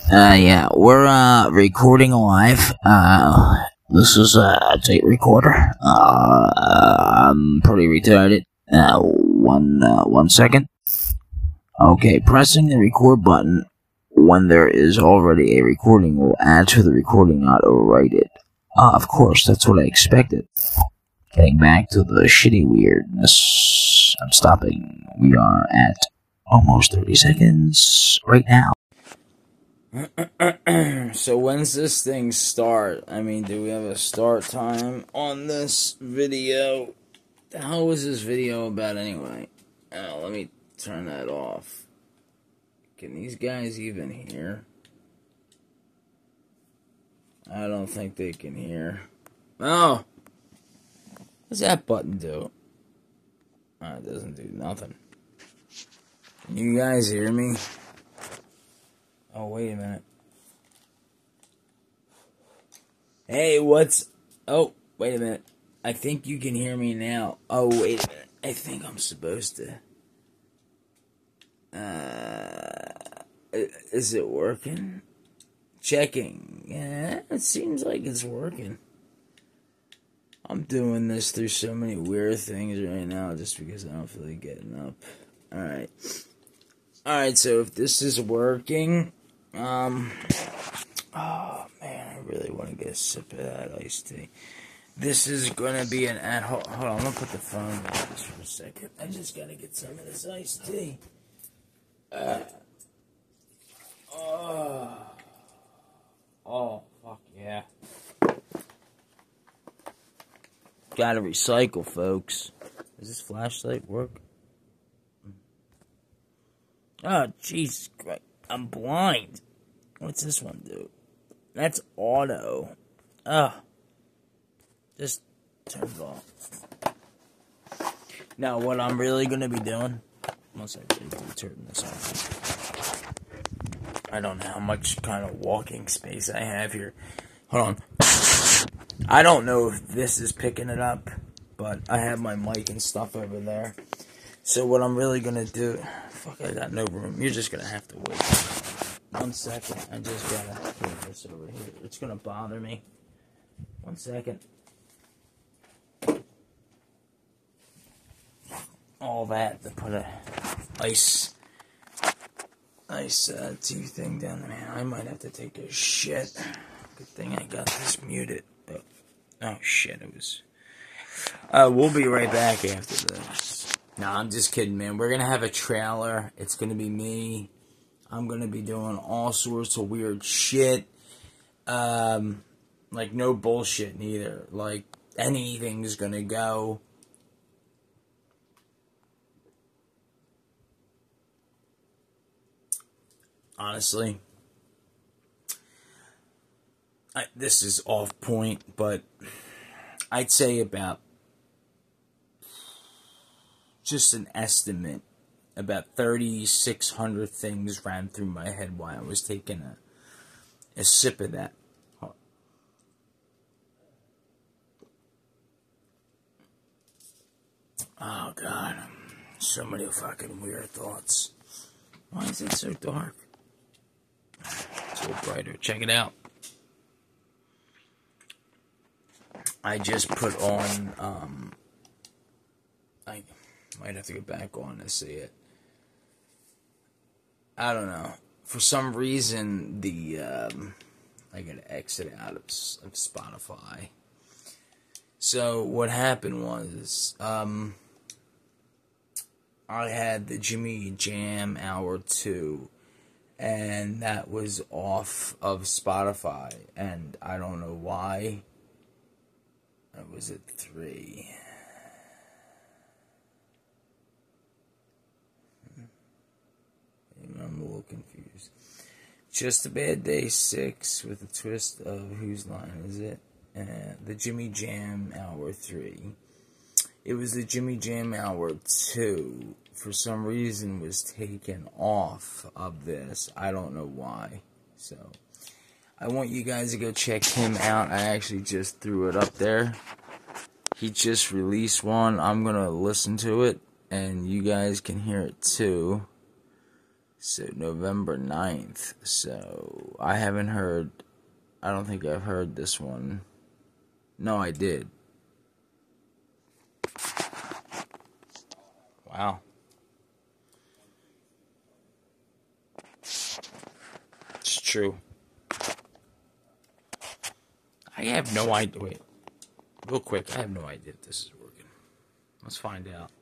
Yeah, we're recording live. This is a tape recorder. I'm pretty retarded. One second. Okay, pressing the record button when there is already a recording will add to the recording, not overwrite it. Of course, that's what I expected. Getting back to the shitty weirdness. I'm stopping. We are at almost 30 seconds right now. So when's this thing start? I mean, do we have a start time on this video? The hell was this video about anyway? Oh, let me turn that off. Can these guys even hear? I don't think they can hear. Oh! What's that button do? Oh, it doesn't do nothing. Can you guys hear me? Oh, wait a minute. Hey, what's... Oh, wait a minute. I think you can hear me now. Oh, wait a minute. I think I'm supposed to... Is it working? Checking. Yeah, it seems like it's working. I'm doing this through so many weird things right now just because I don't feel like getting up. Alright. Alright, so if this is working... Oh, man, I really want to get a sip of that iced tea. This is going to be an hold on, I'm going to put the phone down just for a second. I just got to get some of this iced tea. Oh, fuck yeah. Gotta recycle, folks. Does this flashlight work? Oh, Jesus Christ. I'm blind. What's this one do? That's auto. Just turn it off. Now, what I'm really going to be doing... Once I really do turn this off. I don't know how much kind of walking space I have here. Hold on. I don't know if this is picking it up, but I have my mic and stuff over there. So what I'm really going to do... Fuck, I got no room. You're just going to have to wait. 1 second. I just got to put this over here. It's going to bother me. 1 second. All that to put a ice tea thing down there. Man, I might have to take a shit. Good thing I got this muted. But, oh shit, it was... we'll be right back after this. Nah, I'm just kidding, man. We're gonna have a trailer. It's gonna be me. I'm gonna be doing all sorts of weird shit. Like, no bullshit neither. Like, anything's gonna go. Honestly, this is off point, but I'd say about, just an estimate, about 3,600 things ran through my head while I was taking a sip of that. Oh, God. So many fucking weird thoughts. Why is it so dark? It's a little brighter. Check it out. I just put on, I might have to go back on to see it. I don't know. For some reason, I gotta exit out of Spotify. So, what happened was, I had the Jimmy Jam Hour 2, and that was off of Spotify, and I don't know why. That was at 3. I'm a little confused. Just a Bad Day 6 with a twist of whose line is it? The Jimmy Jam Hour 3. It was the Jimmy Jam Hour 2. For some reason was taken off of this. I don't know why. So, I want you guys to go check him out. I actually just threw it up there. He just released one. I'm going to listen to it, and you guys can hear it too. So, November 9th. So, I haven't heard. I don't think I've heard this one. No, I did. Wow. It's true. I have no idea. Wait. Real quick, I have no idea if this is working. Let's find out.